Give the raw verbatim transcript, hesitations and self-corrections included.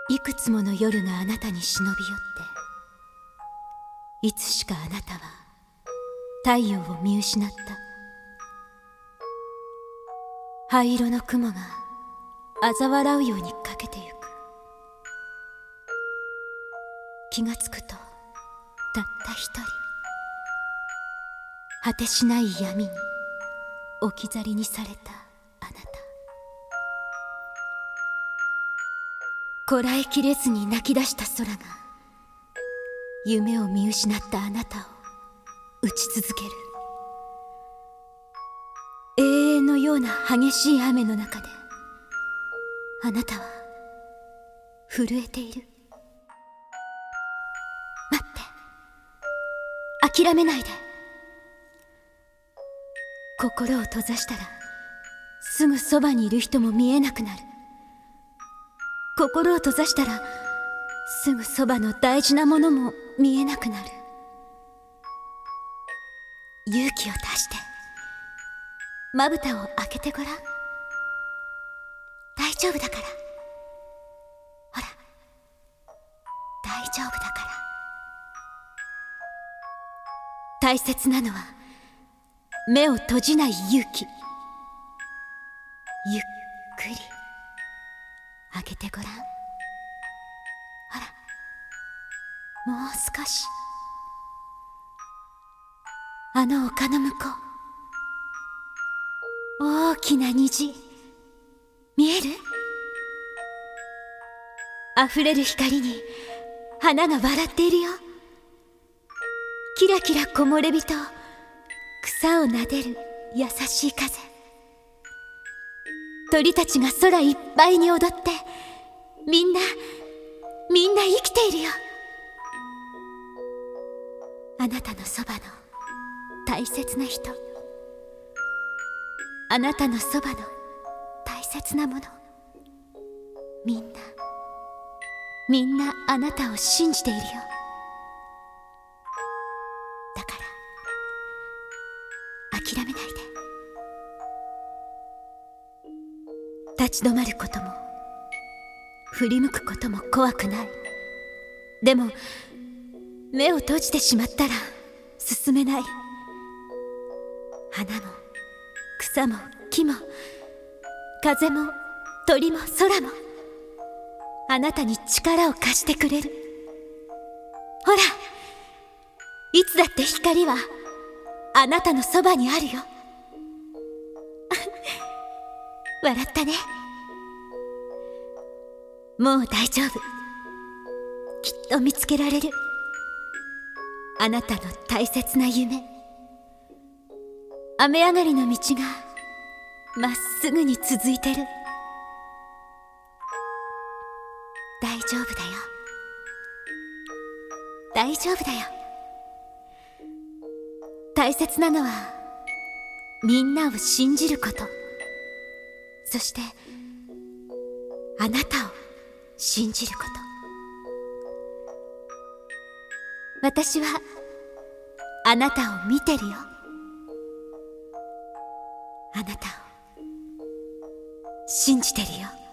いくつもの夜があなたに忍び寄って、いつしかあなたは太陽を見失った。灰色の雲が嘲笑うようにかけてゆく。気がつくとたった一人、果てしない闇に置き去りにされたあなた。こらえきれずに泣き出した空が夢を見失ったあなたを打ち続ける。永遠のような激しい雨の中であなたは震えている。待って、諦めないで。心を閉ざしたらすぐそばにいる人も見えなくなる。心を閉ざしたらすぐそばの大事なものも見えなくなる。勇気を出してまぶたを開けてごらん。大丈夫だから。ほら、大丈夫だから。大切なのは目を閉じない勇気。ゆっくり開けてごらん。ほら、もう少し。あの丘の向こう、大きな虹見える？溢れる光に花が笑っているよ。キラキラ木漏れ日と草を撫でる優しい風。鳥たちが空いっぱいに踊って、みんなみんな生きているよ。あなたのそばの大切な人、あなたのそばの大切なもの、みんなみんなあなたを信じているよ。だから諦めないで。立ち止まることも振り向くことも怖くない。でも目を閉じてしまったら進めない。花も草も木も風も鳥も空もあなたに力を貸してくれる。ほら、いつだって光はあなたのそばにあるよ。笑ったね。もう大丈夫。きっと見つけられる。あなたの大切な夢。雨上がりの道がまっすぐに続いてる。大丈夫だよ。大丈夫だよ。大切なのはみんなを信じること。そしてあなたを信じること。私はあなたを見てるよ。あなたを信じてるよ。